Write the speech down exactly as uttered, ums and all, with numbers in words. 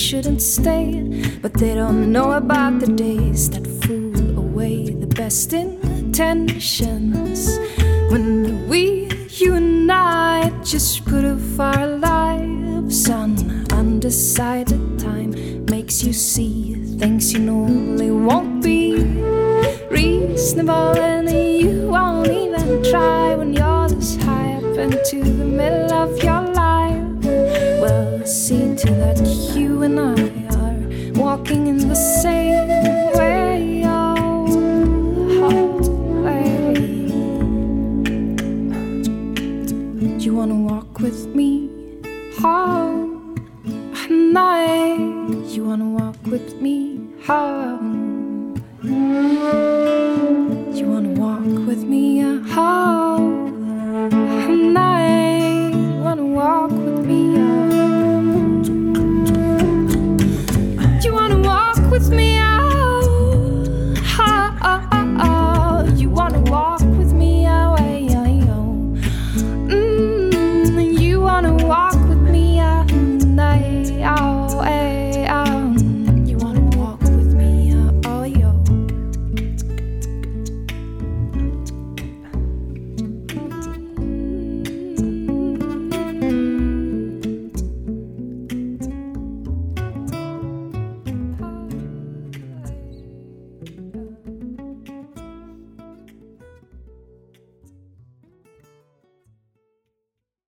shouldn't stay, but they don't know about the days that fool away the best intentions. When we, you and I, just put off our lives on undecided time, makes you see things you know they won't be reasonable, and you won't even try when you're this high up into the middle of your life. Well, see to that you and I are walking in the same way, oh, hot way. You wanna walk with me all night? You wanna walk with me all? You wanna walk with me all night? You wanna walk with me all? You wanna walk with me all? You wanna walk with me all? Mm, you wanna walk with me all night? You wanna walk with me all, yo?